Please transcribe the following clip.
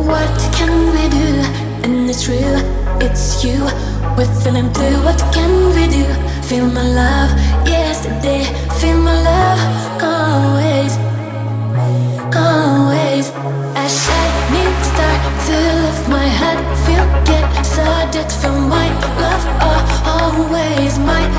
What can we do? And it's real, it's you. We're feeling blue, what can we do? Feel my love, yesterday. Feel my love, always, always. A shining star to lift my head. Feel get started from my love, always my